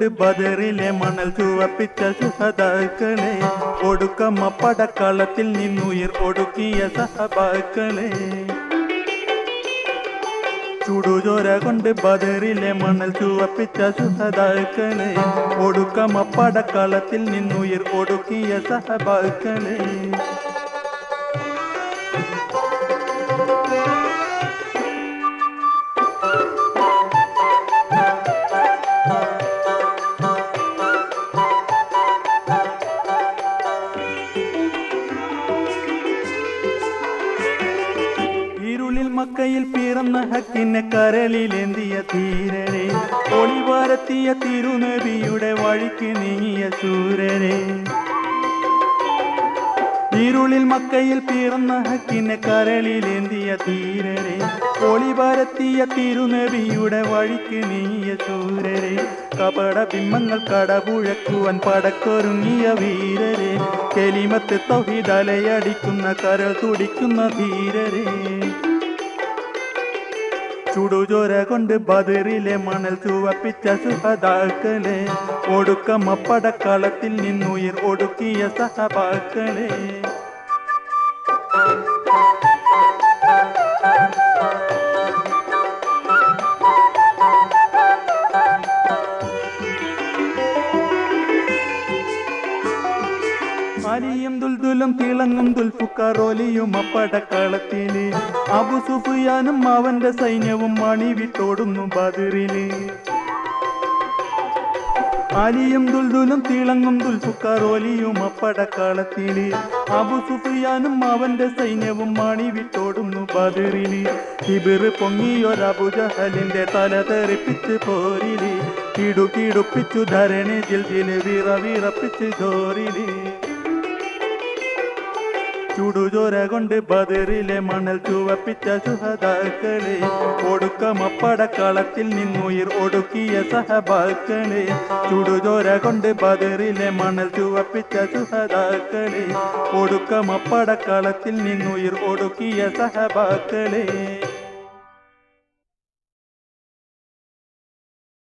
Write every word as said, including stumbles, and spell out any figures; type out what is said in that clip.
കൊണ്ട് ബദറിലെ മണൽ ചുവപ്പിച്ച ശുഹദാക്കളെ, ഒടുക്കമ പടക്കളത്തിൽ നിന്നുയിർ ഒടുക്കിയ സഹബാക്കളെ. ചുടുചോര കൊണ്ട് ബദറിലെ മണൽ ചുവപ്പിച്ച ശുഹദാക്കളെ, ഒടുക്കമ പടക്കളത്തിൽ നിന്നുയിർ ഒടുക്കിയ സഹബാക്കളെ. ഇരുളിൽ മക്കയിൽ പിറന്ന ഹക്കിനെ കരളിലേന്തിയ ധീരരെ, ഒളിവാരത്തിയ തിരുനബിയുടെ വഴിക്ക് നീങ്ങിയ ശൂരരെ. ഇരുളിൽ മക്കയിൽ പിറന്ന ഹക്കിനെ കരളിലേന്തിയ ധീരരെ, ഒളിവാരത്തിയ തിരുനബിയുടെ വഴിക്ക് നീങ്ങിയ ശൂരരെ. കപട ബിംബങ്ങൾ കടപുഴക്കുവാൻ പടക്കൊരുങ്ങിയ വീരരെ, കെലിമത്ത് തൗഹീദ് അലയടിക്കുന്ന കരൾ തുടിക്കുന്ന ധീരരെ. ചുടുചോര കൊണ്ട് ബദറിലെ മണൽ ചുവപ്പിച്ച ശുഹദാക്കളെ, ഒടുക്കമ പടക്കളത്തിൽ നിന്നുയിർ ഒടുക്കിയ സഹബാക്കളെ. അലിയും ദുൽദുലും തിളങ്ങും ദുൽഫുക്കാറോലിയും അപ്പടക്കളത്തില്, അബു സുഫിയാനും അവന്റെ സൈന്യവും മണിവിട്ടോടുന്നു ബദറില്. അലിയും ദുൽദുലും തിളങ്ങും ദുൽഫുക്കാറോലിയും അപ്പടക്കളത്തില്, അബു സുഫിയാനും അവന്റെ സൈന്യവും മണിവിട്ടോടുന്നു ബദറില്. കിബിർ പൊങ്ങിയൊരബുജഹലിന്റെ തല തെറിപ്പിച്ച് പോരില്, കിടു കിടുപ്പിച്ചു ധരണി ജിൽജില് വിറ വിറപ്പിച്ച് ജോറില്. ചുടുചോര കൊണ്ട് ബദറിലെ മണൽ ചുവപ്പിച്ച ശുഹദാക്കളെ, ഒടുക്കമ പടക്കളത്തിൽ നിന്നുയിർ ഒടുക്കിയ സഹബാക്കളെ. ചുടുചോര കൊണ്ട് ബദറിലെ മണൽ ചുവപ്പിച്ച ശുഹദാക്കളെ, ഒടുക്കമ പടക്കളത്തിൽ നിന്നുയിർ ഒടുക്കിയ സഹബാക്കളെ.